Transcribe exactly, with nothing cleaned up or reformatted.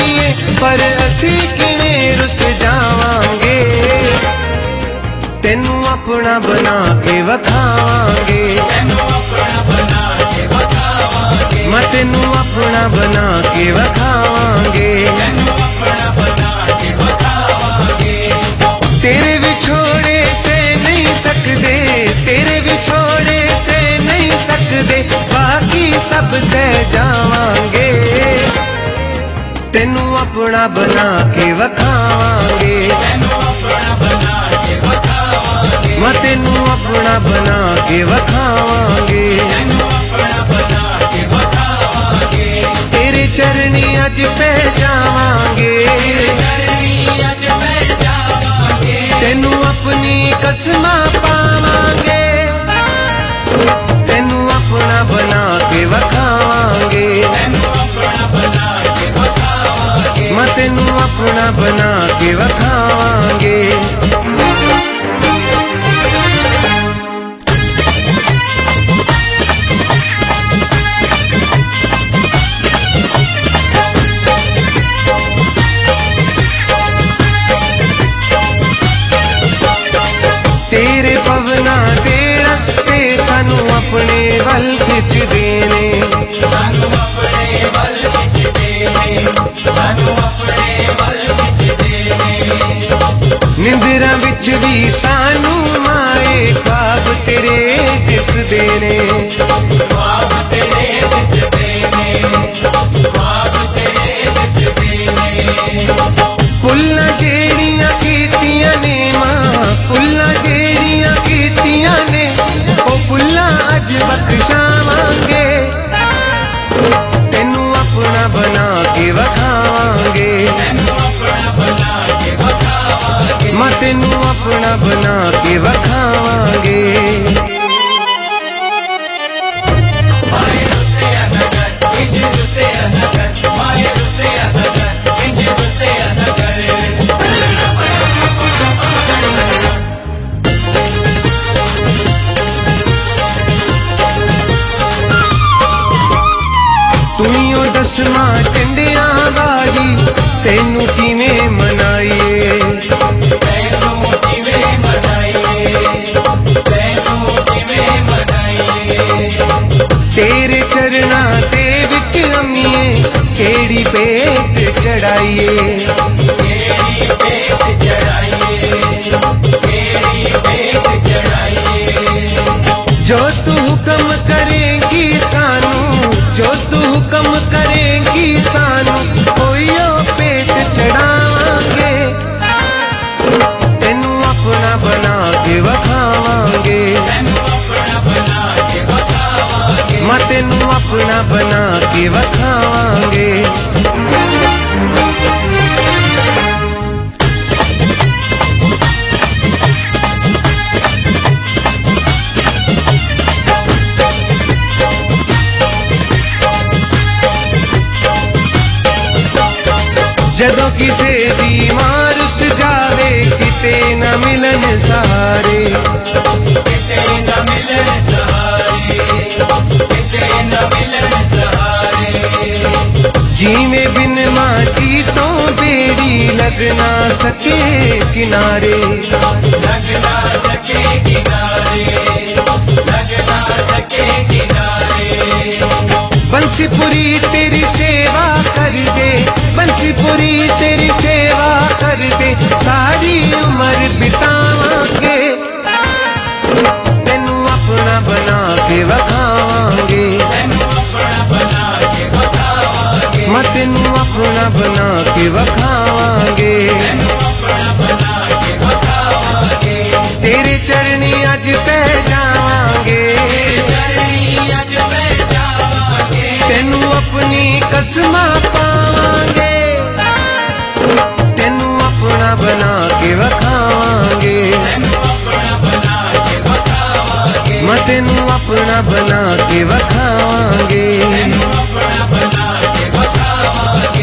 जाईए पर असी किवें रुस जावांगे। तेनू अपना बना के वखावांगे, मैं तेनू अपना बना के वखावांगे। तेरे विछोड़े से नहीं सकदे, तेरे विछोड़े से नहीं सकदे, बाकी सब सह जावांगे। तेनू अपना बना के वखावांगे, मैं तेनू अपना बना के वखावांगे। तेरे चरनी अज पै जावांगे, तेनू अपनी कसमां पावांगे। तेनू अपना बना के वखावांगे, मैं तेनू अपना बना के वखावांगे। तेरे पवना दे रस्ते सानू अपने वल खिच देने, सानू अपने वल खिच देने, सानू अपने वल खिच देने। निंदरा विच भी सानू माए ख्वाब तेरे दिस देने, ख्वाब तेरे दिस देने, ख्वाब तेरे दिस देने। पुल्ला जेड़ियां कीतियां ने मां, पुल्ला जेड़ियां कीतियां ने, ओ पुल्ला अज बख्शावांगे। तेनू अपना बना के वखावांगे, मैं तेनू अपना बना के वखावांगे। तुइयों दसवां झंडियां वाली तेनू किवें मनाईए, तेनू किवें मनाईए, तेनू किवें मनाईए। तेरे चरना दे विच अम्मीए केड़ी भेंट चढ़ाईए, केड़ी भेंट चढ़ाईए, केड़ी भेंट चढ़ाईए। जो तू हुक्म करेगी सानू, जो तू हुक्म करेगी सानू, ओयो पेट चढ़ावांगे। तेनू अपना बना के वखावांगे, मैं तेनू अपना बना के वखावांगे। जदों किसे दी मारुस जावे किते न मिलन सहारे, किते न मिलन सहारे, किते न मिलन सहारे। जीवे बिन मां जी तो बेड़ी लग ना सके किनारे, लग ना सके किनारे, लग ना सके किनारे। बंसीपुरी तेरी सेवा कर दे, बंसीपुरी तेरी सेवा कर दे, सारी उम्र बितावांगे। तेनू अपना बना के वखावांगे, मैं तेनू अपना बना के वखावांगे। तेरे चरनी अज पै जावांगे, तेनू अपनी कसमां पावांगे। तेनू अपना बना के वखावांगे, मैं तेनू अपना बना के वखावांगे।